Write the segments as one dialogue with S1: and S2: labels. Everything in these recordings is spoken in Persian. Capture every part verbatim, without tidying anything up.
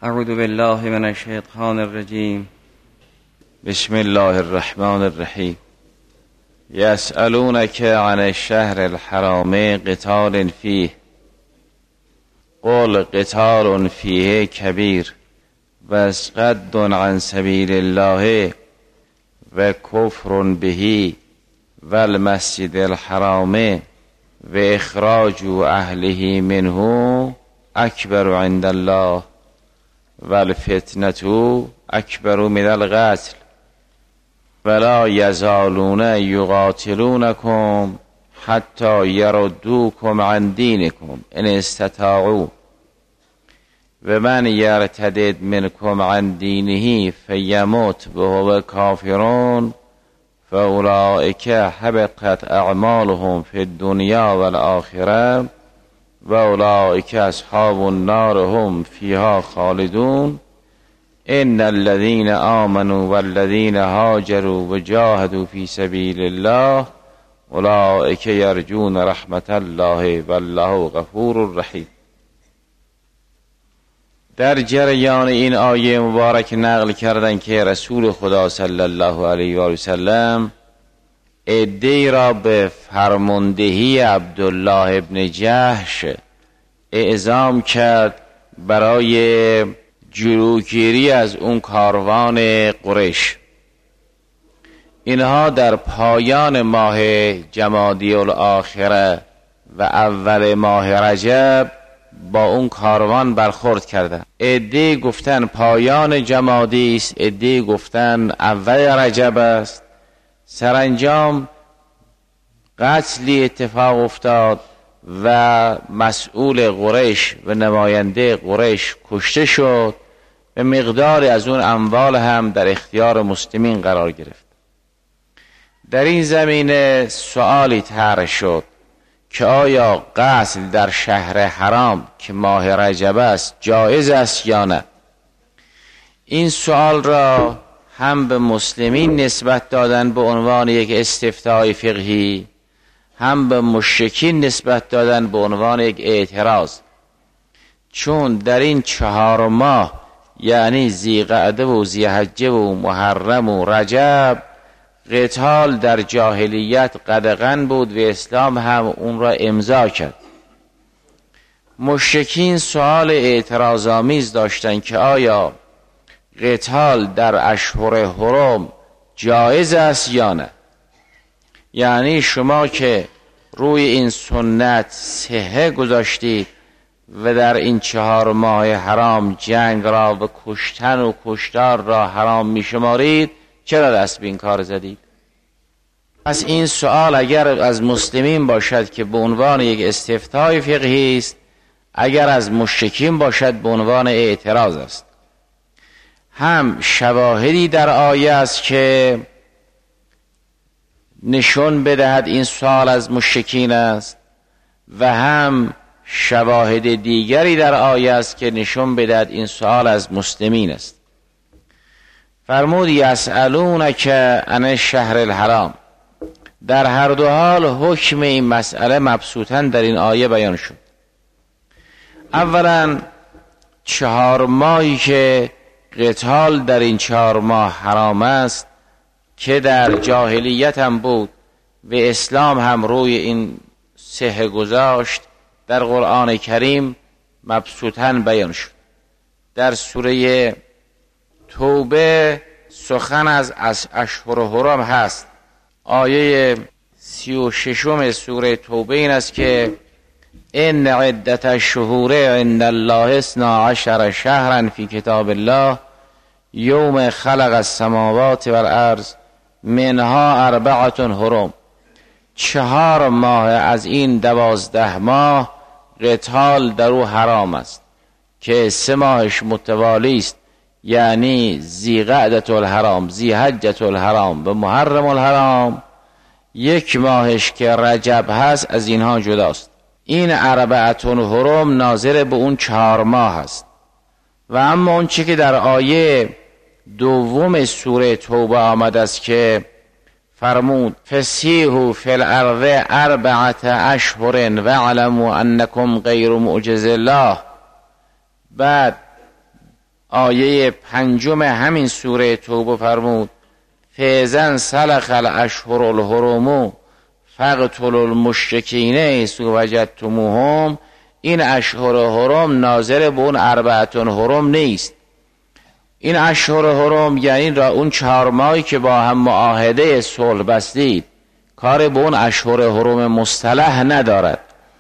S1: اعوذ بالله من الشیطان الرجیم. بسم الله الرحمن الرحیم. یسألونک عن الشهر الحرام قتال فیه قل قتال فیه کبیر و صد عن سبیل الله و کفر به و المسجد الحرام و اخراج اهله منه اکبر عند الله و الفتنة اکبر من القتل ولا یزالون یقاتلونکم حتی یردوکم عن دینکم ان استطاعوا و من یرتدد منکم عن دینه فیموت وهو کافرون فاولئک حبطت اعمالهم فی الدنیا والآخرة و اولئک اصحاب النار هم فیها خالدون. ان الذين آمنوا والذين هاجروا وجاهدوا في سبيل الله اولئک یرجون رحمت الله والله غفور رحیم. در جریان این آیه مبارک نقل کردن که رسول خدا صلی الله علیه و سلم عده‌ای را به فرماندهی عبدالله ابن جحش اعزام کرد برای جلوگیری از اون کاروان قریش. اینها در پایان ماه جمادی الاخره و اول ماه رجب با اون کاروان برخورد کردند. عده‌ای گفتن پایان جمادی است، عده‌ای گفتن اول رجب است. سرانجام قتلی اتفاق افتاد و مسئول قریش و نماینده قریش کشته شد و مقداری از اون اموال هم در اختیار مسلمین قرار گرفت. در این زمینه سؤالی طرح شد که آیا قتل در شهر حرام که ماه رجب است جایز است یا نه؟ این سؤال را هم به مسلمین نسبت دادن به عنوان یک استفتای فقهی، هم به مشرکین نسبت دادن به عنوان یک اعتراض، چون در این چهار ماه یعنی ذیقعده و ذیحجه و محرم و رجب قتال در جاهلیت قدغن بود و اسلام هم اون را امضا کرد. مشرکین سؤال اعتراض‌آمیز داشتن که آیا قتال در اشهر حرم جایز است یا نه؟ یعنی شما که روی این سنت صحه گذاشتید و در این چهار ماه حرام جنگ را و کشتن و کشتار را حرام می شمارید، چرا دست به این کار زدید؟ پس این سوال اگر از مسلمین باشد که به عنوان یک استفتای فقهی است، اگر از مشرکین باشد به عنوان اعتراض است. هم شواهدی در آیه است که نشون بدهد این سوال از مشرکین است و هم شواهد دیگری در آیه است که نشون بدهد این سوال از مسلمین است. فرمود یسألونک عن الشهر الحرام. در هر دو حال حکم این مسئله مبسوطاً در این آیه بیان شد. اولا چهار ماهی که قتال در این چهار ماه حرام است که در جاهلیت هم بود و اسلام هم روی این صحه گذاشت، در قرآن کریم مبسوطاً بیان شد. در سوره توبه سخن از اشهر حرم هست. آیه سی و ششم سوره توبه این است که ان عدت الشهور عند الله اثنا عشر شهرا فی کتاب الله یوم خلق السماوات والارض منها اربعة حرم. چهار ماه از این دوازده ماه قتال در او حرام است که سه ماهش متوالی است، یعنی ذیقعدة الحرام، ذیحجة الحرام و محرم الحرام. یک ماهش که رجب هست از اینها جداست. این اربعة حرم ناظر به اون چهار ماه است. و اما اون چی که در آیه دوم سوره توبه آمد است که فرمود فسیحوا فی الارض اربعة اشهر واعلموا انکم غیر معجز الله، بعد آیه پنجم همین سوره توبه فرمود فاذا سلخ الاشهر الحرم فاقتلوا المشرکین حیث وجدتموهم. این اشهر حرم ناظر به اون اربعتون حرم نیست. این اشهر حرم یعنی را اون چهار ماهی که با هم معاهده صلح بستید، کار به اون اشهر حرم مصطلح ندارد.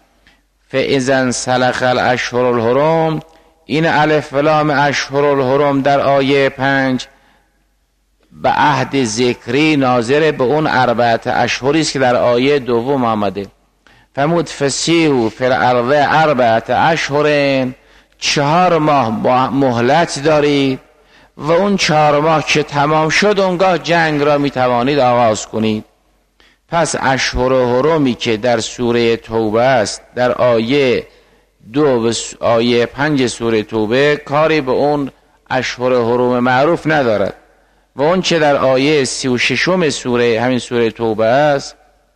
S1: فاذا سلخ الاشهر الحرم، این الف و لام اشهر الحرم در آیه پنج به عهد ذکری ناظر به اون اربعت اشهری است که در آیه دوم آمده. فرمود فسیحوا فی الارض اربعت اشهر، چهار ماه مهلت دارید و اون چهار ماه که تمام شد اونگاه جنگ را می توانید آغاز کنید. پس اشهر حرمی که در سوره توبه است در آیه دو و آیه پنج سوره توبه کاری به اون اشهر حرم معروف ندارد و اون چه در آیه سی و ششم سوره همین سوره توبه است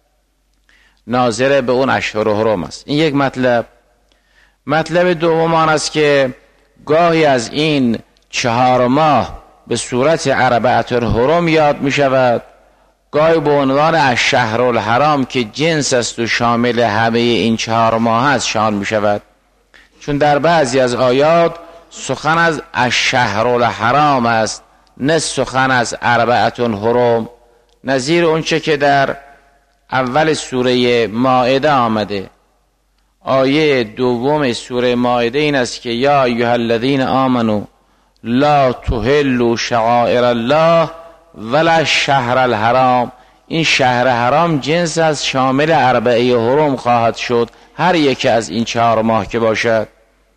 S1: ناظر به اون اشهر حرم است. این یک مطلب. مطلب دوم آن است که گاهی از این چهار ماه به صورت اربعة الحرم یاد می شود، گاهی به عنوان الشهر الحرام که جنس است و شامل همه این چهار ماه است شان می شود، چون در بعضی از آیات سخن از الشهر الحرام است نه سخن از اربعة الحرم، نظیر اونچه که در اول سوره مائده آمده. آیه دوم سوره مائده این است که یا ایها الذین آمنوا لا تحلوا شعائر الله ولا الشهر الحرام. این شهر حرام جنس از شامل اربعه حرم خواهد شد، هر یکی از این چهار ماه که باشد.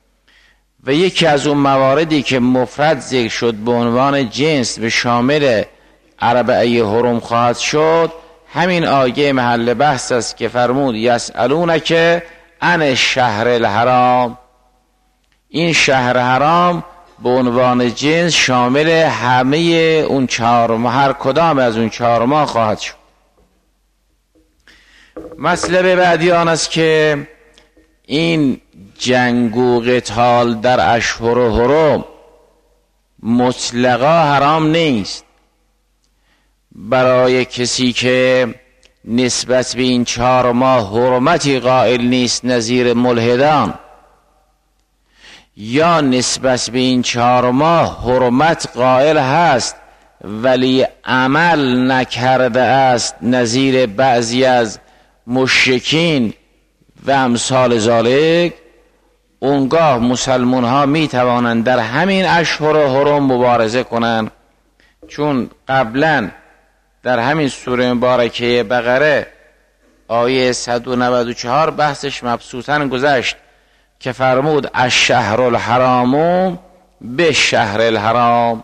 S1: و یکی از اون مواردی که مفرد ذکر شد به عنوان جنس به شامل اربعه حرم خواهد شد همین آیه محل بحث است که فرمود یسألونک عن الشهر الحرام. این شهر حرام به عنوان جنس شامل همه اون چهار ماه، هر کدام از اون چهار ماه خواهد شد. مطلب بعدی آن است که این جنگ و قتال در اشهر و حرم مطلقا حرام نیست. برای کسی که نسبت به این چهار ماه حرمتی قائل نیست نظیر ملحدان، یا نسبت به این چهار ماه حرمت قائل هست ولی عمل نکرده است نظیر بعضی از مشرکین و امثال ذالک، اونگاه مسلمان ها می توانند در همین اشهر حرم مبارزه کنند. چون قبلا در همین سوره مبارکه بقره آیه صد و نود و چهار بحثش مبسوطاً گذشت که فرمود الشهر الحرام به شهر الحرام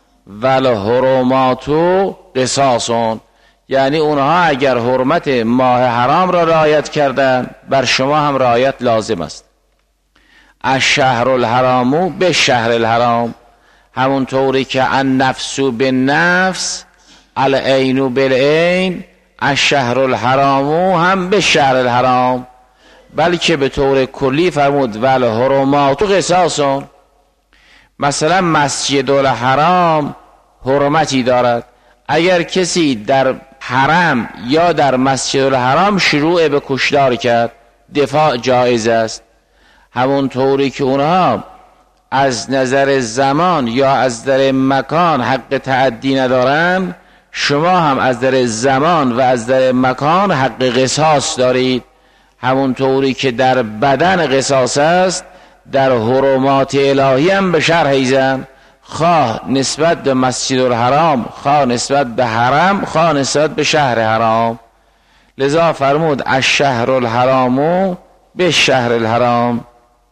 S1: والحرمات قصاص، یعنی اونها اگر حرمت ماه حرام را رعایت کردن بر شما هم رعایت لازم است. الشهر الحرام به شهر الحرام، همون طوری که النفس بالنفس العین بالعین، الشهر الحرام هم به شهر الحرام، بلکه به طور کلی فرمود والحرمات قصاص. مثلا مسجد الحرام حرمتی دارد، اگر کسی در حرم یا در مسجد الحرام شروع به کشتار کرد دفاع جایز است. همون طوری که اونها از نظر زمان یا از نظر مکان حق تعدی ندارن، شما هم از نظر زمان و از نظر مکان حق قصاص دارید. همون طوری که در بدن قصاص است در حرمات الهی هم به شرح ایزن، خواه نسبت به مسجد الحرام، خواه نسبت به حرم، خواه نسبت به شهر حرام. لذا فرمود الشهر الحرام به شهر الحرام.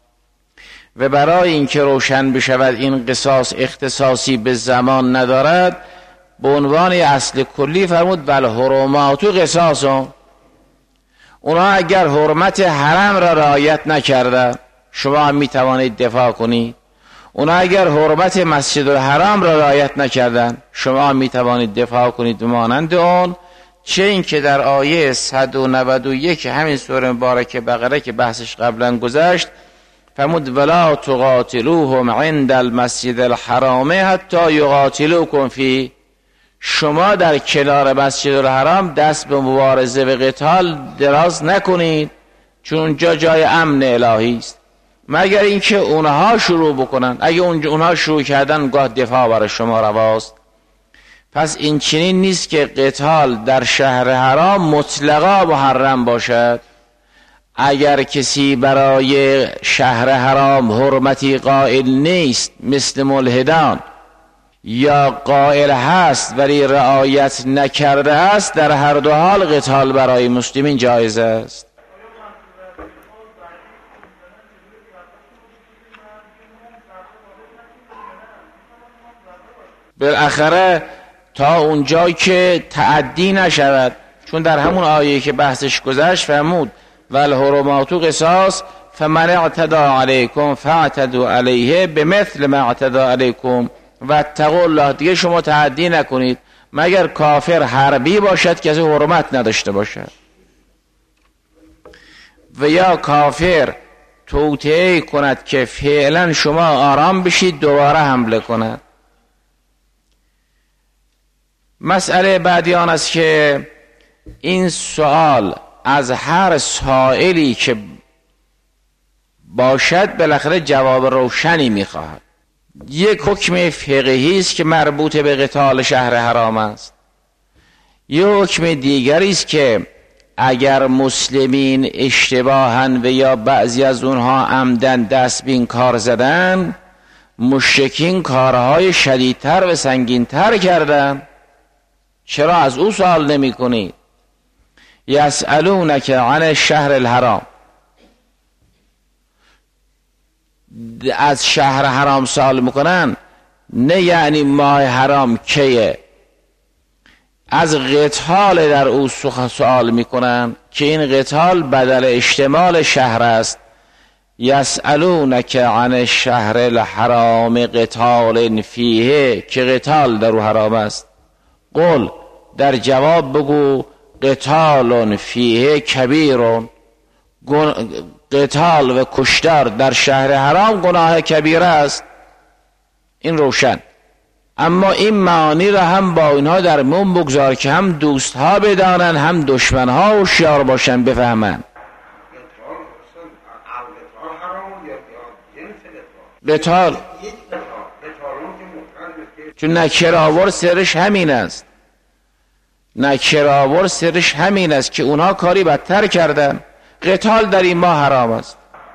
S1: و برای اینکه روشن بشود این قصاص اختصاصی به زمان ندارد، به عنوان اصل کلی فرمود بل حرمات قصاص. اونها اگر حرمت حرم را رعایت نکردن شما هم میتوانید دفاع کنید. اونها اگر حرمت مسجد الحرام را رعایت نکردن شما هم میتوانید دفاع کنید به مانند اون. چه این که در آیه صد و نود و یک همین سوره مبارکه بقره که بحثش قبلا گذشت فرمود ولا تقاتلوهم عند المسجد الحرام حتی یقاتلوکم فی. شما در کنار مسجد الحرام دست به مبارزه و قتال دراز نکنید، چون اونجا جای امن الهی است، مگر اینکه اونها شروع بکنن. اگه اونها شروع کردن گاه دفاع برای شما رواست. پس این چنین نیست که قتال در شهر حرام مطلقا محرم باشد. اگر کسی برای شهر حرام حرمتی قائل نیست مثل ملحدان، یا قائل هست ولی رعایت نکرده است، در هر دو حال قتال برای مسلمین جایز است. بالاخره تا اونجایی که تعدی نشود، چون در همون آیه که بحثش گذشت فرمود والحرمات قصاص فمن اعتدى علیکم فاعتدوا علیه بمثل ما اعتدى علیکم واتقوا الله. دیگه شما تعدی نکنید مگر کافر حربی باشد که از حرمت نداشته باشد، و یا کافر توطئه کند که فعلا شما آرام بشید دوباره حمله کند. مسئله بعدی آن است که این سوال از هر سائلی که باشد بالاخره جواب روشنی میخواهد. یک حکم فقهی است که مربوط به قتال شهر حرام است، یک حکم دیگری است که اگر مسلمین اشتباهاً و یا بعضی از اونها عمدن دست به این کار زدن، مشرکین کارهای شدیدتر و سنگینتر کردن، چرا از او سوال نمی کنید؟ یسألونک عن الشهر الحرام، از شهر حرام سوال میکنن، نه یعنی ماه حرام کیه، از قتال در او سوال میکنن که این قتال بدل اشتمال شهر است. یسألونک عن الشهر الحرام قتال فیه، که قتال در او حرام است. قل، در جواب بگو قتال فیه کبیر، قتال و کشتار در شهر حرام گناه کبیره است. این روشن. اما این معانی را هم با اینها در میون بگذار که هم دوست ها بدانن هم دشمن ها هوشیار باشن بفهمن. قتال چون نکرآور سرش همین است، نکرآور سرش همین است که اونها کاری بدتر کردن. قتال در این ماه حرام است.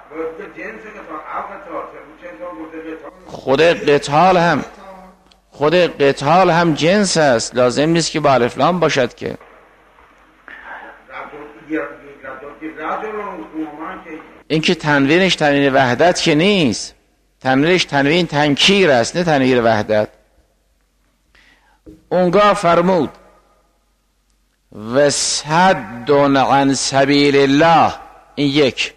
S1: خود قتال هم خود قتال هم جنس است، لازم نیست که با الف لام باشد که. این که تنوینش تنوین وحدت که نیست، تنوینش تنوین تنکیر است نه تنوین وحدت. اونگاه فرمود و صد عن سبیل الله، این یک،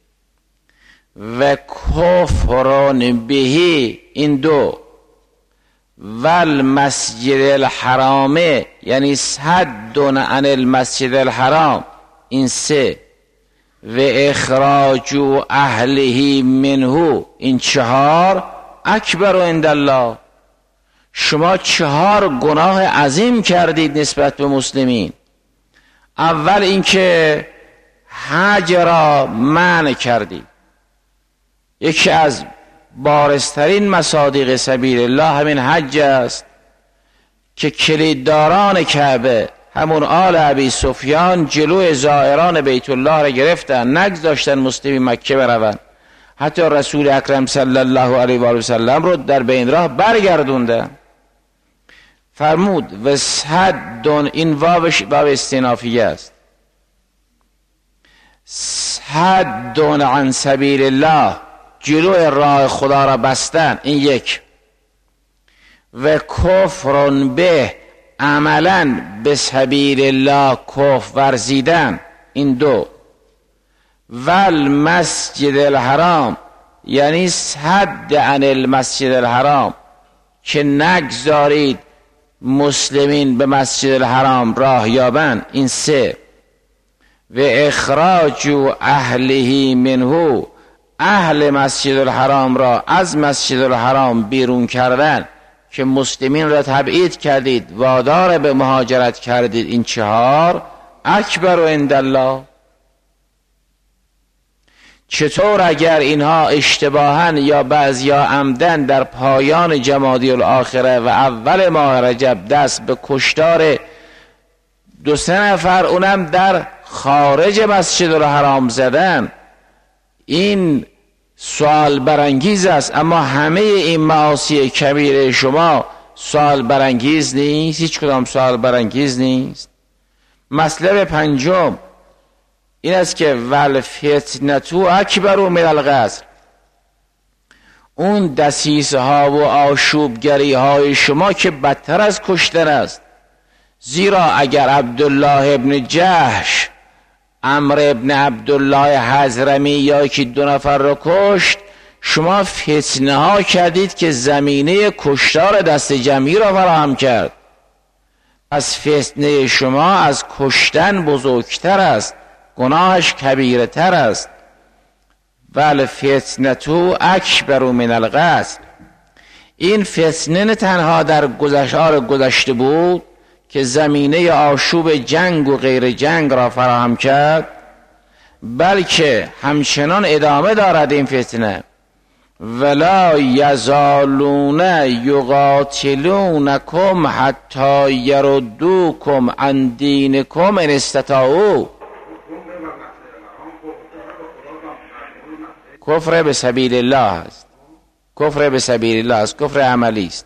S1: و کفران بهی، این دو، و المسجد الحرام یعنی صد عن المسجد الحرام، این سه، و اخراج اهله منه، این چهار، اکبر عند الله. شما چهار گناه عظیم کردید نسبت به مسلمین. اول اینکه حج را منع کردید. یکی از بارزترین مصادیق سبیل الله همین حج است که کلیدداران کعبه همون آل ابی سفیان جلوی زائران بیت الله را گرفتن، نگذاشتن مسلمین مکه بروند. حتی رسول اکرم صلی الله علیه و سلم رو در بین راه برگردوندن. فرمود و صد، این واوش واو استینافیه است، صد عن سبیل الله، جلوی راه خدا را بستن، این یک، و کفر به، عملا به سبیل الله کفر ورزیدن، این دو، و المسجد الحرام یعنی صد عن المسجد الحرام، که نگذارید مسلمین به مسجد الحرام راه یابند، این سه، و اخراج اهله منه، اهل مسجد الحرام را از مسجد الحرام بیرون کردن که مسلمین را تبعید کردید، وادار به مهاجرت کردید، این چهار اکبر و عند الله. چطور اگر اینها اشتباهاً یا بعضیا عمدن در پایان جمادی الاخره و اول ماه رجب دست به کشتار دو سه نفر اونم در خارج مسجد الحرام زدن، این سوال برانگیز است. اما همه این معاصی کبیره شما سوال برانگیز نیست، هیچ کدام سوال برانگیز نیست. مطلب پنجم این است که والفتنة اکبر من القتل، اون دسیسه ها و آشوبگری های شما که بدتر از کشتن است. زیرا اگر عبدالله ابن جحش، عمرو ابن عبدالله حضرمی یا که دو نفر را کشت، شما فتنه ها کردید که زمینه کشتار دست جمعی را فراهم کرد. پس فتنه شما از کشتن بزرگتر است، گناهش کبیره تر است. والفتنة اکبر من القتل، این فتنه نه تنها در گذشار گذشته بود که زمینه آشوب جنگ و غیر جنگ را فراهم کرد، بلکه همچنان ادامه دارد این فتنه. ولا یزالون یقاتلونکم حتی یردوکم عن دینکم ان استطاعوا، کفر به سبیل الله است، کفر به سبیل الله است، کفر عملی است.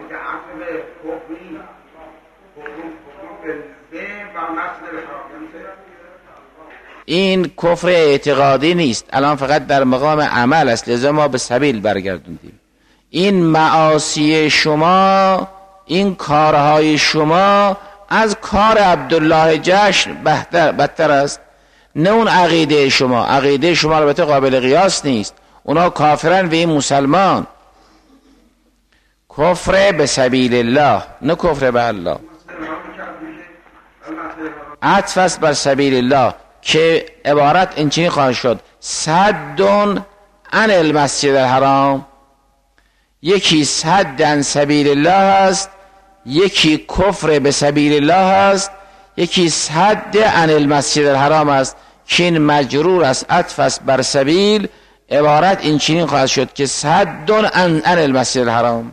S1: این کفر اعتقادی نیست، الان فقط در مقام عمل است، لذا ما به سبیل برگردوندیم. این معاصی شما، این کارهای شما از کار عبدالله جحش بدتر, بدتر است. نه اون عقیده شما، عقیده شما البته قابل قیاس نیست، اونا کافرن و این مسلمان. کفر به سبیل الله، نه کفر به الله. عطف است بر سبیل الله که عبارت اینچنین خواهد شد: صد عن المسجد الحرام، یکی صد عن سبیل الله است، یکی کفر به سبیل الله است، یکی صد عن المسجد الحرام است که این مجرور است، عطف است بر سبیل. عبارت اینچنین خواهد شد که صد عن عن المسجد الحرام.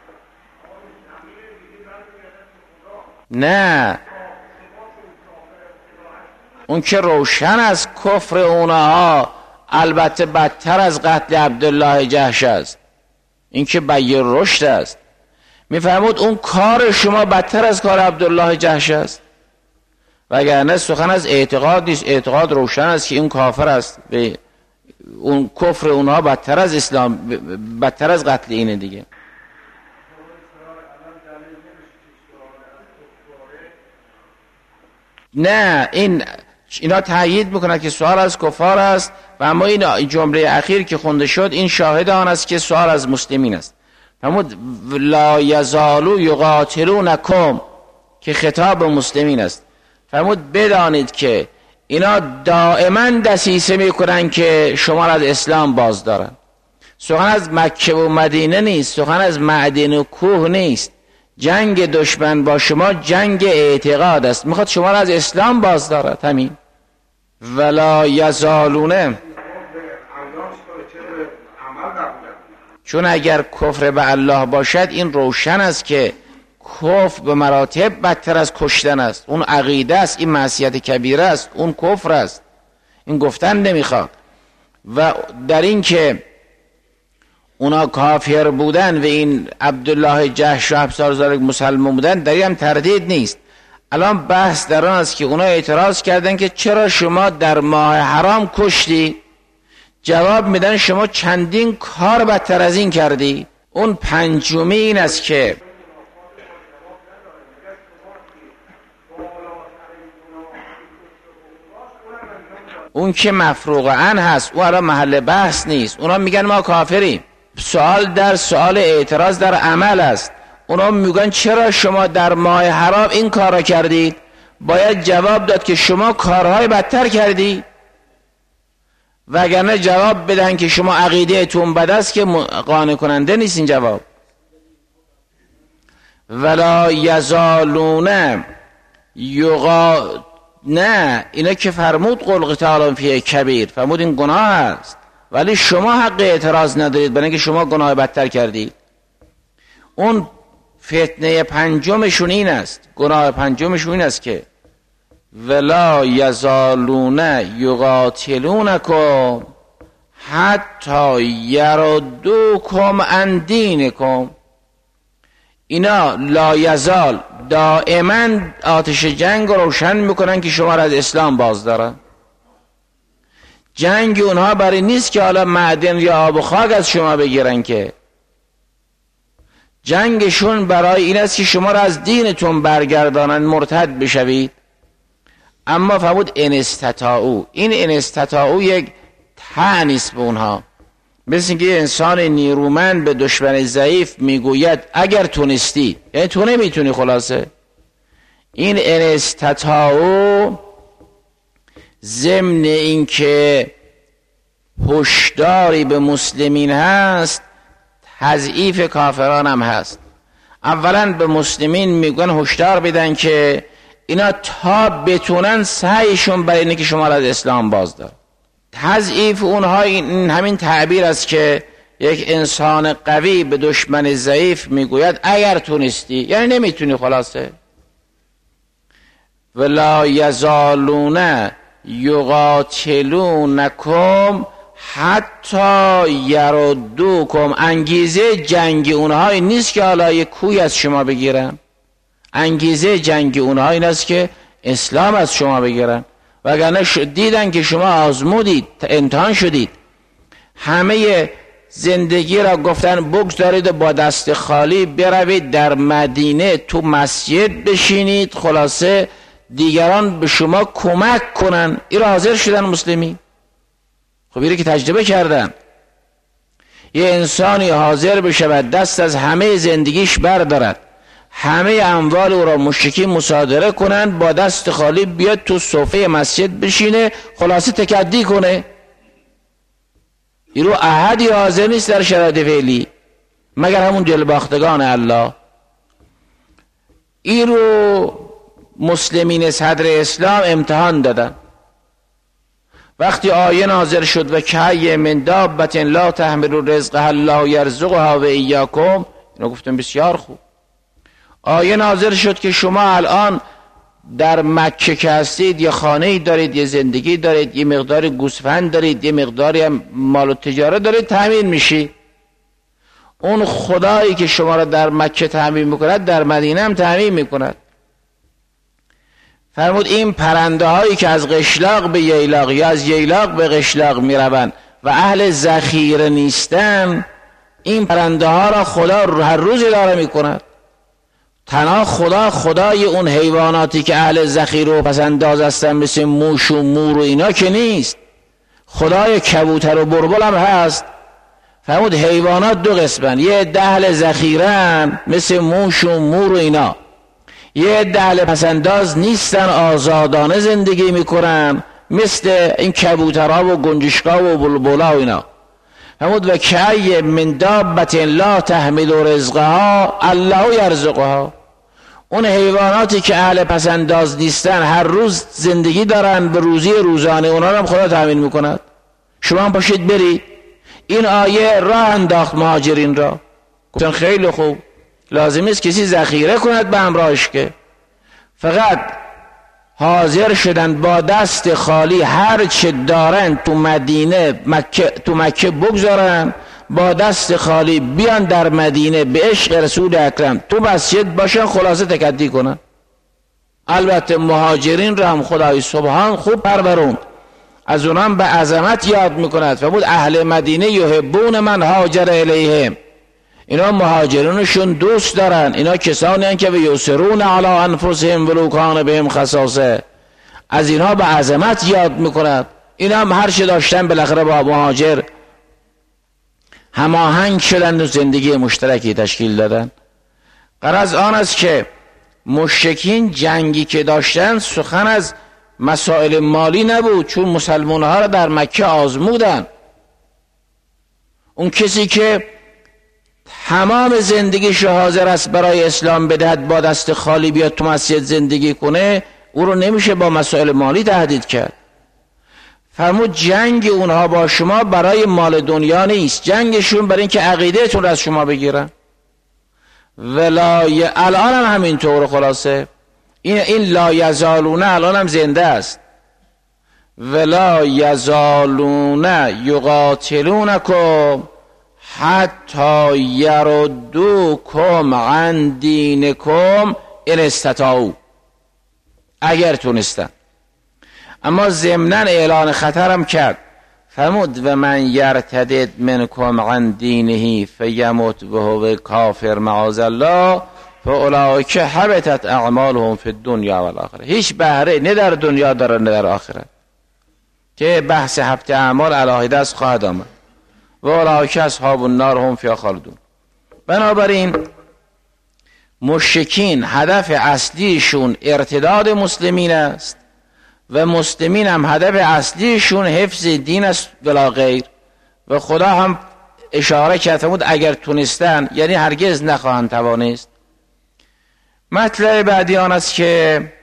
S1: نه، اون که روشن از کفر اونها البته بدتر از قتل عبدالله جحش است، این که بیر رشد است. میفهمود اون کار شما بدتر از کار عبدالله جحش است، وگرنه سخن از اعتقاد نیست. اعتقاد روشن است که این کافر است و اون کفر اونها بدتر از اسلام، بدتر از قتل اینه دیگه. نه، این اینا تأیید میکنند که سوال از کفار است و اما این جمله اخیر که خونده شد این شاهد آن است که سوال از مسلمین است. فرمود لا یزالو یقاتلونکم که خطاب مسلمین است. فرمود بدانید که اینا دائما دسیسه میکنن که شما را از اسلام باز دارن. سخن از مکه و مدینه نیست، سخن از معدن و کوه نیست. جنگ دشمن با شما جنگ اعتقاد است، میخواد شما را از اسلام باز دارد. همین ولا یزالونه، چون اگر کفر به الله باشد این روشن است که کفر به مراتب بدتر از کشتن است. اون عقیده است، این معصیت کبیره است، اون کفر است. این گفتن نمیخواد. و در این که اونا کافر بودن و این عبدالله جحش و افسار زارک مسلمان بودن، در این هم تردید نیست. الان بحث در آن است که اونا اعتراض کردن که چرا شما در ماه حرام کشتی؟ جواب میدن شما چندین کار بدتر از این کردی. اون پنجمی این است که اون که مفروغ عن هست، اون الان محل بحث نیست. اونا میگن ما کافریم. سوال در سوال اعتراض در عمل است. اونا میگن چرا شما در ماه حرام این کار را کردید؟ باید جواب داد که شما کارهای بدتر کردید. وگرنه جواب بدن که شما عقیدهتون بد است که قانع کننده نیست این جواب. ولا یزالون یغا نه، اینا که فرمود قل قتال فیه کبیر، فرمود این گناه است، ولی شما حق اعتراض ندارید برای اینکه شما گناه بدتر کردید. اون فتنه پنجمشون این است، گناه پنجمشون این است که ولا یزالون یقاتلونکم حتی یردوکم عن دینکم. اینا لا یزال دائما آتش جنگ رو روشن میکنن که شما را از اسلام باز دارن. جنگ اونها برای نیست که حالا معدن یا آب و خاک از شما بگیرن، که جنگشون برای این است که شما را از دینتون برگردانن، مرتد بشوید. اما فرمود ان استطاعوا، این ان استطاعوا یک طعن نیست به اونها، مثل اینکه انسان نیرومند به دشمن ضعیف میگوید اگر تونستی، یعنی تو نمیتونی. خلاصه این ان استطاعوا ضمن این که هشداری به مسلمین هست، تضعیف کافران هم هست. اولا به مسلمین میگن هشدار بدن که اینا تا بتونن سعیشون برای اینه که شما را از اسلام باز دار. تضعیف اونها این همین تعبیر است که یک انسان قوی به دشمن ضعیف میگوید اگر تونستی، یعنی نمیتونی. خلاصه ولا یزالون یقاتلونکم حتی یردوکم. انگیزه جنگ اونها این نیست که حالا یک کوی از شما بگیرن، انگیزه جنگ اونها این است که اسلام از شما بگیرن. وگرنه دیدن که شما آزمودید، امتحان شدید، همه زندگی را گفتن بگذارید با دست خالی بروید در مدینه تو مسجد بشینید، خلاصه دیگران به شما کمک کنن. این را حاضر شدن مسلمین. خب اینه که تجربه کردن. یه انسانی حاضر بشود دست از همه زندگیش بردارد، همه اموال او را مشرکین مصادره کنن، با دست خالی بیاد تو صفحه مسجد بشینه، خلاصه تکدی کنه. این رو احدی حاضر نیست در شرایط فعلی مگر همون دلباختگان الله. این رو مسلمین صدر اسلام امتحان دادن. وقتی آیه نازل شد و که من دابة لا تحمل رزقها الله یرزقها و ایاکم، اینو گفتم بسیار خوب. آیه نازل شد که شما الان در مکه که هستید یه خانه‌ای دارید، یه زندگی دارید، یه مقدار گوسفند دارید، یه مقداری هم مال و تجارت دارید، تامین میشی. اون خدایی که شما را در مکه تامین میکند در مدینه هم تامین میکند. فرمود این پرنده هایی که از قشلاق به ییلاق یا از ییلاق به قشلاق میروند و اهل ذخیره نیستن، این پرنده ها را خدا هر روز اداره میکند. تنها خدا خدای اون حیواناتی که اهل ذخیره و پسنداز هستن مثل موش و مور و اینا که نیست، خدای کبوتر و بلبل هم هست. فرمود حیوانات دو قسمن، یه عده اهل ذخیره‌ان مثل موش و مور و اینا، یه عده اهل پسنداز نیستن، آزادانه زندگی میکنن مثل این کبوترها و گنجشکا و بلبلا و اینا. فرمود و که من دابة لا تحمل رزقها الله یرزقها. اون حیواناتی که اهل پسنداز نیستن هر روز زندگی دارن به روزی روزانه، اونا هم خدا تامین میکند. شما هم باشید برید. این آیه راه انداخت مهاجرین را. گفتن خیلی خوب، لازم است کسی ذخیره کند به همراهش، که فقط حاضر شدن با دست خالی هر چه دارن تو مدینه مکه تو مکه بگذارن، با دست خالی بیان در مدینه به عشق رسول اکرم تو مسجد باشن، خلاصه تکدی کنن. البته مهاجرین را هم خدای سبحان خوب پرورون، از اونام به عظمت یاد میکند. فرمود اهل مدینه یحبون من هاجر الیهم، اینا مهاجرینشون دوست دارن. اینا کسانی هستند که یسرون علی انفسهم ولو کان بهم خصاصه، از اینها به عظمت یاد میکند. اینا هم هر چه داشتن بالاخره با مهاجر هماهنگ شدن و زندگی مشترکی تشکیل دادن. غرض آن است که مشرکین جنگی که داشتن سخن از مسائل مالی نبود، چون مسلمان ها را در مکه آزمودن. اون کسی که تمام زندگیش حاضر است برای اسلام بدهد، با دست خالی بیاد تو مسجد زندگی کنه، او رو نمیشه با مسائل مالی تهدید کرد. فرمود جنگ اونها با شما برای مال دنیا نیست، جنگشون برای اینکه عقیدهتون رو از شما بگیرن. ولای الان هم همینطور. خلاصه این این لا یزالون الان هم زنده است. ولا یزالون یقاتلونکم حتی یردوکم عن دینکم ان استطاعوا، اگر تونستن. اما ضمناً اعلان خطرم کرد، فرمود و من یرتدد منکم عن دینه فیمت وهو کافر معاذ الله فاولئک حبطت اعمالهم فی الدنیا والآخرة. هیچ بهره نه در دنیا داره نه در آخرت، که بحث حبط اعمال علیحده است خواهد آمد. و اولئک اصحاب النار هم فیها خالدون. بنابراین مشرکین هدف اصلیشون ارتداد مسلمین است و مسلمین هم هدف اصلیشون حفظ دین است بلا غیر. و خدا هم اشاره کرده بود اگر تونستن، یعنی هرگز نخواهند توانست. مطلب بعدی آن است که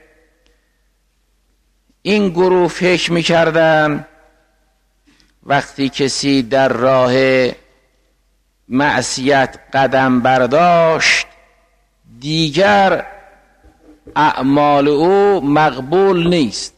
S1: این گروه فکر میکردن وقتی کسی در راه معصیت قدم برداشت دیگر اعمال او مقبول نیست،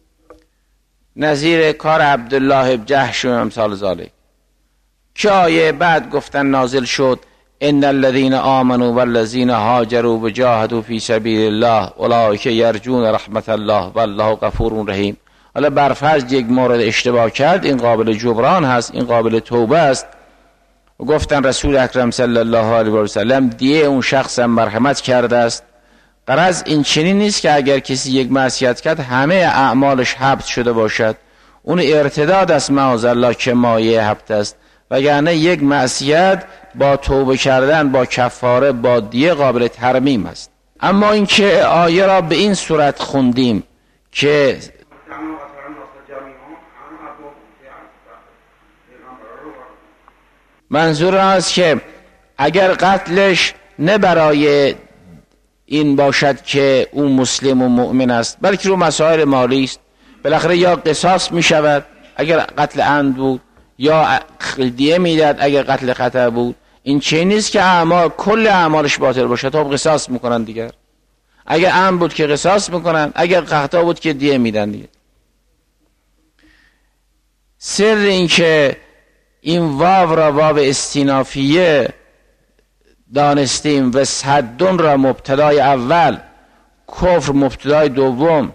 S1: نظیر کار عبدالله بن جحش و امثال ذالک، که آیه بعد گفتن نازل شد ان الذين آمنوا والذين هاجروا وجاهدوا في سبيل الله اولئک یرجون رحمت الله والله غفور رحیم. حالا برفرض یک مورد اشتباه کرد، این قابل جبران هست، این قابل توبه است. و گفتن رسول اکرم صلی الله علیه و سلم دیه اون شخص هم مرحمت کرده است. غرض این چنین نیست که اگر کسی یک معصیت کرد همه اعمالش حبط شده باشد، اون ارتداد است معاذ الله که مایه حبط است. وگرنه یک معصیت با توبه کردن، با کفاره، با دیه قابل ترمیم است. اما اینکه آیه را به این صورت خوندیم که منظور است که اگر قتلش نه برای این باشد که او مسلم و مؤمن است، بلکه رو مسائل مالی است، بالاخره یا قصاص می شود اگر قتل عمد بود، یا دیه میداد اگر قتل خطا بود. این چه نیست که اعمال کل اعمالش باطل باشه تا قصاص میکنن دیگر. اگر عمد بود که قصاص میکنن، اگر خطا بود که دیه میدن دیگه. سر این که این واو را واو استینافیه دانستیم و صدون را مبتدای اول، کفر مبتدای دوم،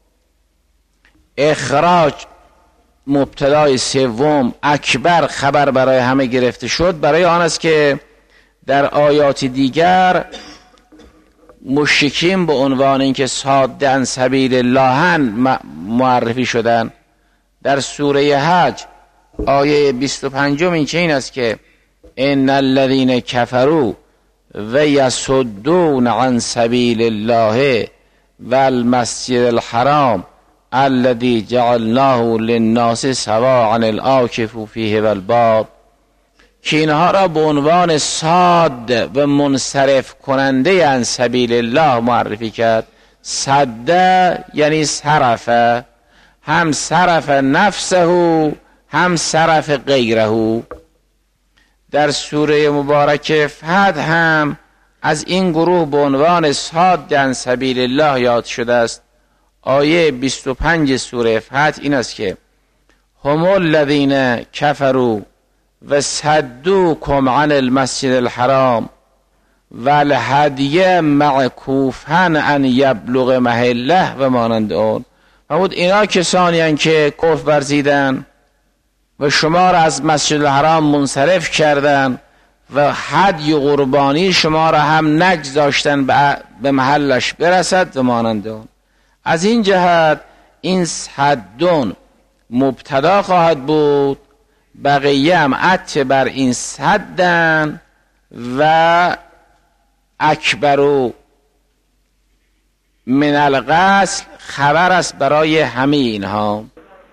S1: اخراج مبتدای سوم، اکبر خبر برای همه گرفته شد، برای آن است که در آیات دیگر مشرکین به عنوان اینکه صادن سبیل اللهن معرفی شدن. در سوره حج آیه بیست و پنج این چه این است که ان الذين كفروا و یصدون عن سبیل الله والمسجد الحرام الذي جعلناه للناس سواء العاکف فیه والباد، که اینها را به عنوان صاد و منصرف کننده عن سبیل الله معرفی کرد. صد یعنی صرف، هم صرف نفسه هم صرف غیره. در سوره مبارکه فتح هم از این گروه به عنوان صاد عن سبیل الله یاد شده است. آیه بیست و پنج سوره فتح این است که هم الذین کفروا و صدوکم عن المسجد الحرام و الهدی معکوفا ان یبلغ محله و مانند اون. فرمود اینا کسانی هستند که کفر ورزیدن و شما را از مسجد الحرام منصرف کردن و هدی قربانی شما را هم نگذاشتن به محلش برسد و مانند اون. از این جهت این صدون مبتدا خواهد بود، بقیه هم عطف بر این صدن و اکبرو من القتل خبر است برای همه اینها.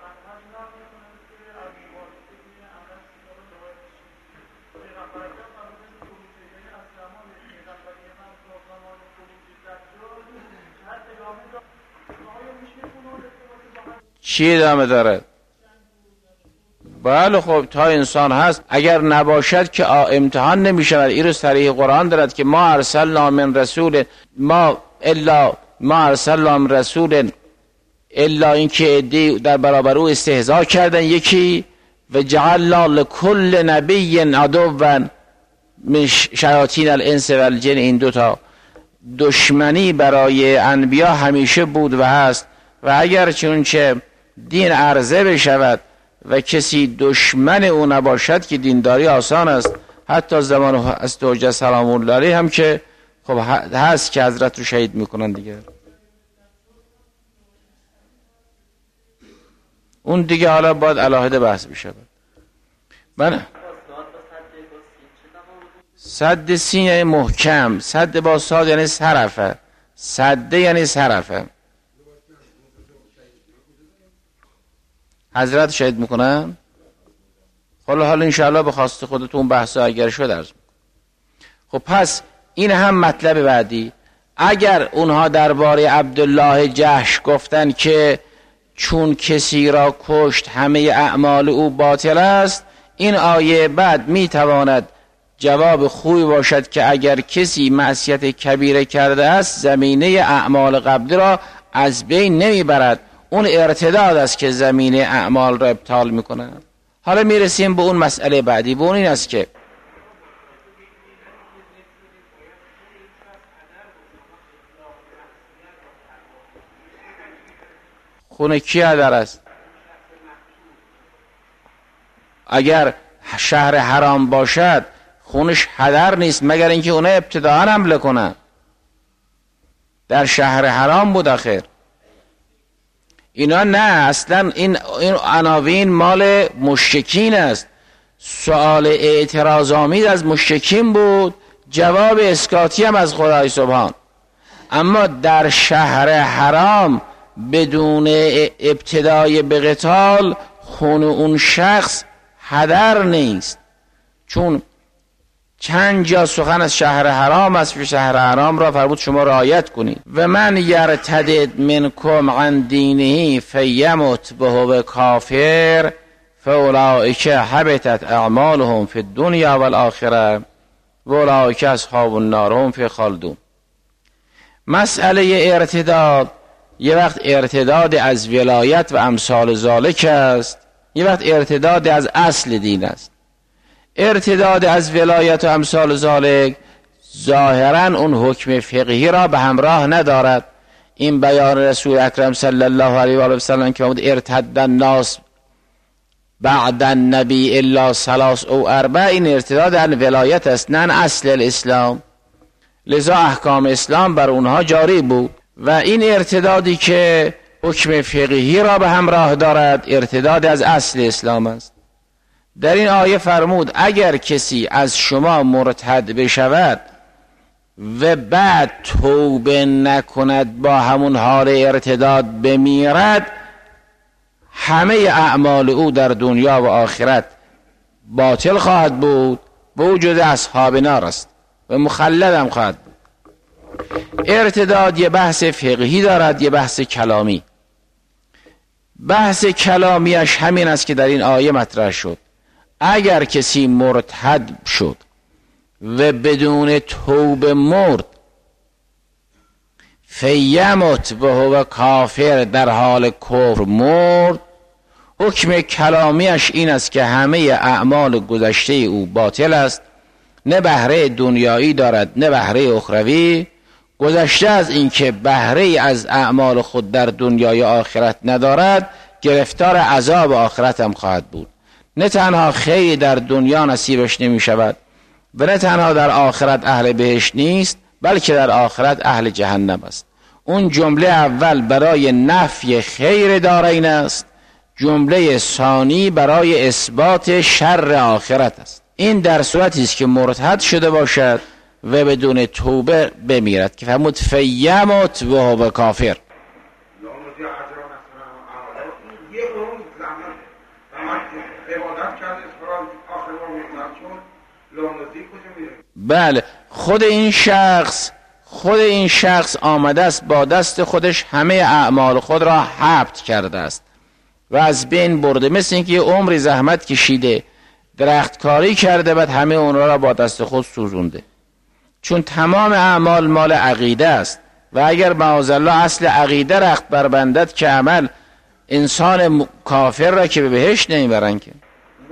S1: چی ادامه داره؟ بله خب تا انسان هست اگر نباشد که امتحان نمی شود. این رو صریح قرآن دارد که ما ارسلنا من رسول ما الا ما ارسلنا من رسول الا اینکه عده‌ای در برابر او استهزاء کردن یکی و جعلنا لكل نبی عدوا من شیاطین الانس و الجن. این دوتا دشمنی برای انبیا همیشه بود و هست و اگر چونچه دین عرضه بشود و کسی دشمن او نباشد که دینداری آسان است. حتی زمان حضرت حجت سلام الله علیه هم که خب هست که حضرت رو شهید میکنن دیگه. اون دیگه حالا باید علاهده بحث بشه. بله صد سین یعنی محکم، صد با صاد یعنی صرفه، صده یعنی صرفه. حضرت شهید میکنن. حالا حالا انشاءالله به خواست خودتون بحثا اگر شد عرض. خب پس این هم مطلب بعدی. اگر اونها درباره عبدالله جحش گفتن که چون کسی را کشت همه اعمال او باطل است، این آیه بعد میتواند جواب خوبی باشد که اگر کسی معصیت کبیره کرده است زمینه اعمال قبلی را از بین نمیبرد. اون ارتداد است که زمینه اعمال را ابطال میکنه. حالا میرسیم به اون مسئله بعدی. به اون این است که خون کی هدر است؟ اگر شهر حرام باشد خونش هدر نیست مگر اینکه اونها ابتداءً حمله کنن. در شهر حرام بود آخر. اینا نه، اصلا این این عناوین مال مشرکین است. سوال اعتراض آمیز از مشرکین بود، جواب اسکاتی هم از خدای سبحان. اما در شهر حرام بدون ابتدای به قتال خون اون شخص هدر نیست. چون چند جا سخن از شهر حرام است و شهر حرام را فرمود شما رعایت کنید. و من یرتد منکم عن دینه فیمت بهو کافر فاولئک حبطت اعمالهم فی الدنیا والآخره واولئک اصحاب النار هم فیها خالدون. مسئله ارتداد یه وقت ارتداد از ولایت و امثال ذالک است، یه وقت ارتداد از اصل دین است. ارتداد از ولایت و امثال ذالک ظاهرا اون حکم فقهی را به همراه ندارد. این بیان رسول اکرم صلی الله علیه و آله و سلم که بود ارتد الناس بعد النبی الا ثلاث او اربع، این ارتداد عن ولایت است نه اصل الاسلام. لذا احکام اسلام بر اونها جاری بود و این ارتدادی که حکم فقهی را به همراه دارد ارتداد از اصل اسلام است. در این آیه فرمود اگر کسی از شما مرتد بشود و بعد توبه نکند با همون حال ارتداد بمیرد، همه اعمال او در دنیا و آخرت باطل خواهد بود، به وجود اصحاب نار است و مخلد هم خواهد بود. ارتداد یه بحث فقهی دارد، یه بحث کلامی. بحث کلامیش همین است که در این آیه مطرح شد. اگر کسی مرتد شد و بدون توبه مرد فیمت و هو کافر، در حال کفر مرد، حکم کلامیش این است که همه اعمال گذشته او باطل است، نه بهره دنیایی دارد نه بهره اخروی. گذشته از این که بهره از اعمال خود در دنیای آخرت ندارد، گرفتار عذاب آخرت هم خواهد بود. نه تنها خیر در دنیا نصیبش نمی شود و نه تنها در آخرت اهل بهشت نیست، بلکه در آخرت اهل جهنم است. اون جمله اول برای نفی خیر دارین است، جمله ثانی برای اثبات شر آخرت است. این در صورتی است که مرتد شده باشد و بدون توبه بمیرد که فرمود فیموت و هو کافر. بله خود این شخص خود این شخص آمده است با دست خودش همه اعمال خود را حبط کرده است و از بین برده، مثل اینکه یه عمری زحمت کشیده درختکاری کرده بعد همه اون را با دست خود سوزونده، چون تمام اعمال مال عقیده است و اگر معاذالله اصل عقیده رخت بربندد که عمل انسان کافر را که به بهشت نمیبرن که،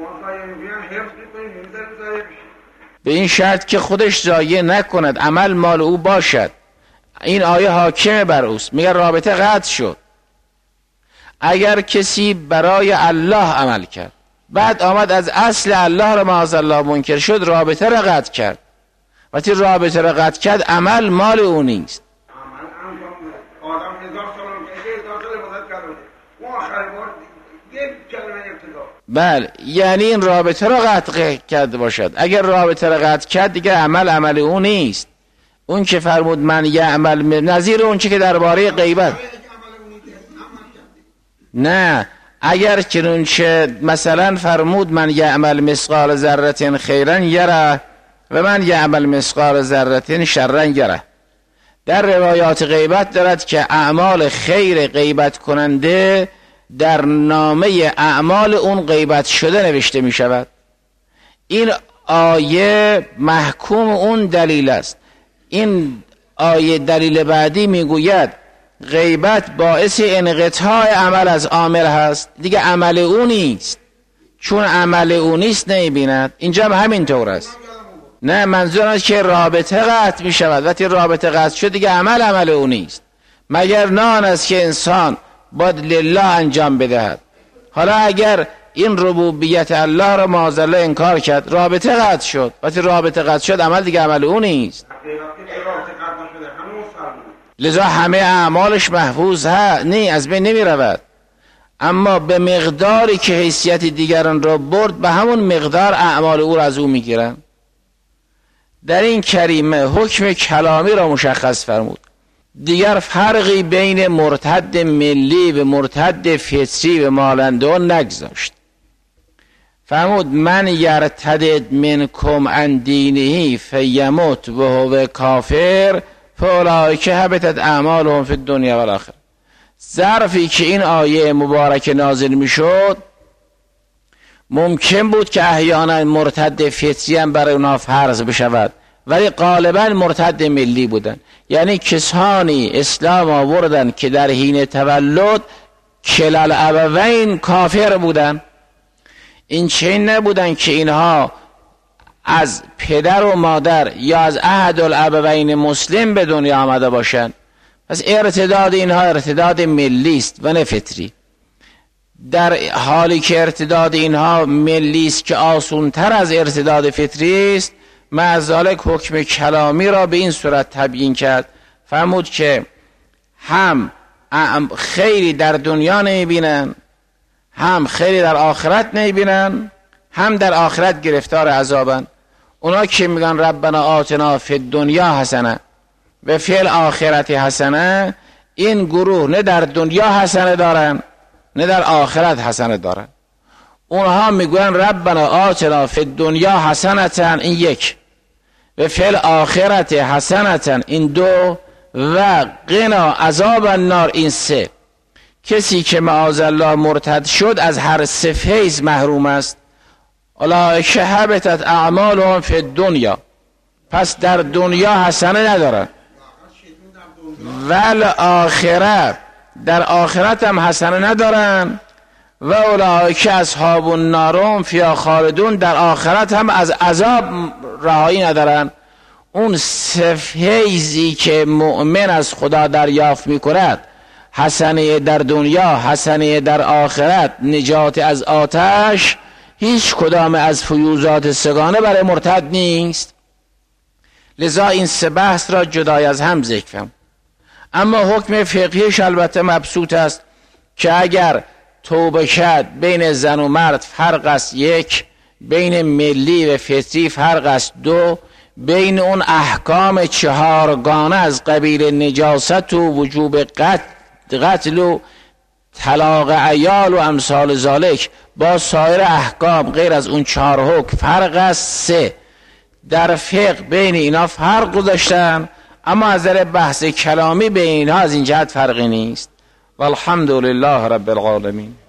S1: به این شرط که خودش ضایع نکند، عمل مال او باشد. این آیه حاکم بر اوست، میگه رابطه قطع شد. اگر کسی برای الله عمل کرد بعد آمد از اصل الله را معاذالله منکر شد، رابطه را قطع کرد. وقتی رابطه را قطع کرد عمل مال او نیست. بله یعنی این رابطه را قطع کرده باشد. اگر رابطه را قطع کرد دیگه عمل عمل او نیست. اون که فرمود من یعمل، نظیر اون چه که درباره غیبت، نه اگر چنانچه مثلا فرمود من یعمل مثقال ذره خیرا یره و من یعمل مثقال ذره شرا یره، در روایات غیبت دارد که اعمال خیر غیبت کننده در نامه اعمال اون غیبت شده نوشته می شود. این آیه محکوم اون دلیل است. این آیه دلیل بعدی می گوید غیبت باعث انقطاع عمل از عامل هست، دیگه عمل او نیست، چون عمل او نیست نمیبیند. اینجا هم همین طور است. نه منظور است که رابطه قطع می شود، وقتی رابطه قطع شد دیگه عمل عمل او نیست، مگر نه آن است که انسان باید لله انجام بدهد. حالا اگر این ربوبیت الله را معاذالله انکار کرد، رابطه قطع شد. وقتی رابطه قطع شد عمل دیگه عمل او نیست، لذا همه اعمالش محفوظ ها نه از بین نمی رود، اما به مقداری که حیثیت دیگران را برد به همون مقدار اعمال او را از او می گیرن. در این کریمه حکم کلامی را مشخص فرمود، دیگر فرقی بین مرتد ملی و مرتد فطری و مالنده نگذاشت. فرمود من یرتد منکم عن دینه فیموت و هو کافر فاولئک حبطت اعمالهم فی الدنیا و الاخره. ظرفی که این آیه مبارک نازل میشد ممکن بود که احیانا مرتد فطری هم برای اونها فرض بشود، ولی غالبا مرتد ملی بودن، یعنی کسانی اسلام آوردن که در حین تولد کلال ابوین کافر بودن. این چنین نبودن که اینها از پدر و مادر یا از احد الابوین مسلم به دنیا آمده باشند. پس ارتداد اینها ارتداد ملی است و نه فطری. در حالی که ارتداد اینها ملی است که آسان‌تر از ارتداد فطری است، مع ذلک حکم کلامی را به این صورت تبیین کرد. فرمود که هم خیری در دنیا نمیبینن، هم خیری در آخرت نمیبینن، هم در آخرت گرفتار عذابن. اونا که میگن ربنا آتنا فی الدنیا حسنه و فی الاخرت حسنه، این گروه نه در دنیا حسنه دارن نه در آخرت حسنه دارن. اونها میگن ربنا آتنا فی الدنیا حسنه، این یک، و فی الاخرت حسنه، این دو، و قنا عذاب النار، این سه. کسی که معاذالله مرتد شد از هر سه فیض محروم است. اولئک حبطت اعمالهم فی الدنیا، پس در دنیا حسنه ندارن، ول آخرت، در آخرت هم حسنه ندارن، و اولئک اصحاب النار فیها خالدون، در آخرت هم از عذاب رهایی ندارن. اون سه فیضی که مؤمن از خدا دریافت میکند، حسنه در دنیا، حسنه در آخرت، نجات از آتش، هیچ کدام از فیوزات سگانه برای مرتد نیست. لذا این سه بحث را جدای از هم ذکر کنم. اما حکم فقهیش البته مبسوط است که اگر توبه کرد بین زن و مرد فرق است یک، بین ملی و فطری فرق است دو، بین اون احکام چهارگانه از قبیل نجاست و وجوب قتل و طلاق عیال و امثال ذالک با سایر احکام غیر از اون چهار حکم فرق است. سه، در فقه بین اینا فرق گذاشتن، اما از نظر بحث کلامی بین اینها از این جهت فرقی نیست. والحمد لله رب العالمین.